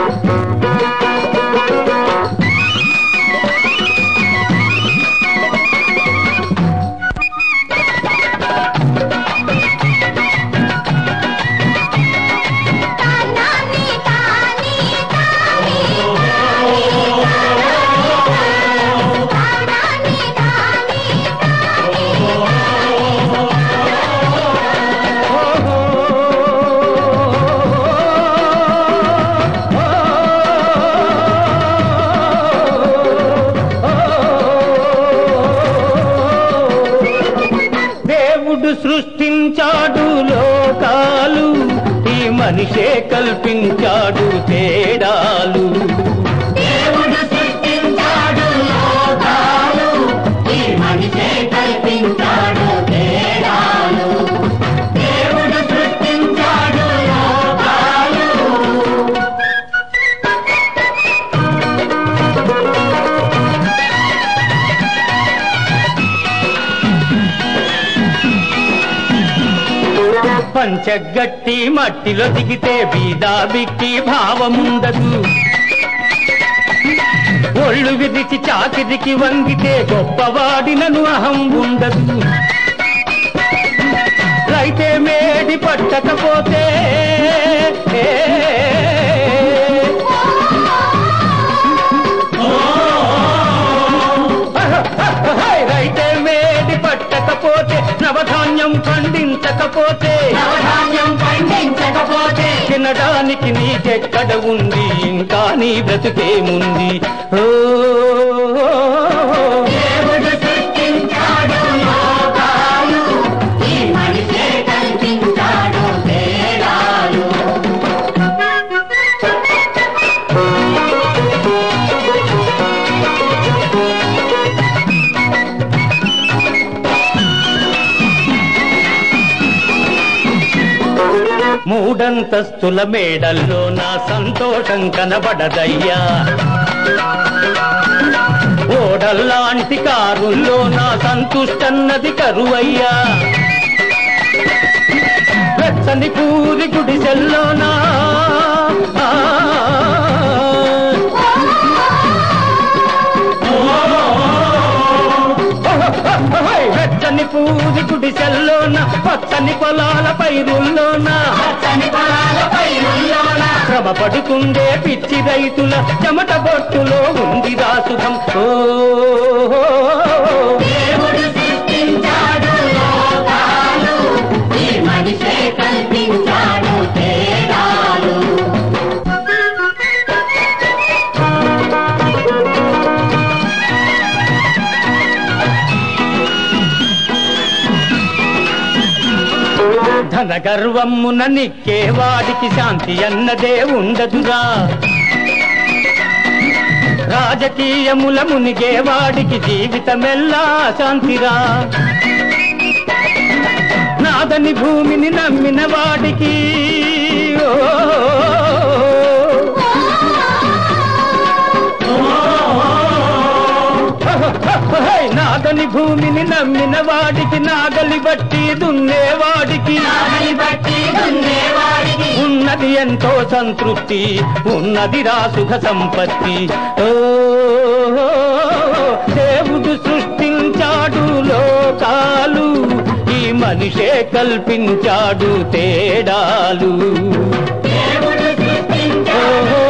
సృష్టించాడు లోకాలు ఈ మనిషే కల్పించాడు తేడాలు దేవుడు సృష్టించాడు లోకాలు ఈ మనిషే కల్పించాడు తేడాలు దేవుడు సృష్టించాడు లోకాలు పంచగట్టి మట్టిలో దిగితే బీదా బిక్కి భావముందదు ఒళ్ళు విరిచి చాకిరికి వంగితే గొప్పవాడినను అహం ఉండదు రైతే మేడి పట్టకపోతే రైతే మేడి పట్టకపోతే నవధాన్యం పండించకపోతే తినడానికి నీకెక్కడ ఉంది ఇంకా నీ బ్రతుకేముంది దేవుడు సృష్టించాడు లోకాలు ఈ మనిషే కల్పించాడు తేడాలు మూడంతస్తుల మేడల్లో నా సంతోషం కనబడదయ్యా ఓడల్లాంటి కారుల్లో నా సంతుష్టన్నది కరువయ్యా వెచ్చని పూరి గుడిసెల్లోనా వెచ్చని పూరి గుడిసెల్లోన పచ్చని పొలాల పైరుల్లోన శ్రమ పడుతుండే పిచ్చి రైతుల చెమట బొట్టులో ఉంది రాసుధం దేవుడు సృష్టించాడు లోకాలు ఈ మనిషే కల్పించాడు తేడాలు ధన గర్వమ్మున నిక్కేవాడికి శాంతి అన్నదే ఉండదురా రాజకీయముల మునిగేవాడికి జీవితమెల్లా శాంతిరా నాదని భూమిని నమ్మిన వాడికి నాగని భూమిని నమ్మిన వాడికి నాగలి బట్టి దున్నేవాడికి ఉన్నది ఎంతో సంతృప్తి ఉన్నది రాసుఖ సంపత్తి దేవుడు సృష్టించాడు లోకాలు ఈ మనిషే కల్పించాడు తేడాలు దేవుడు సృష్టించాడు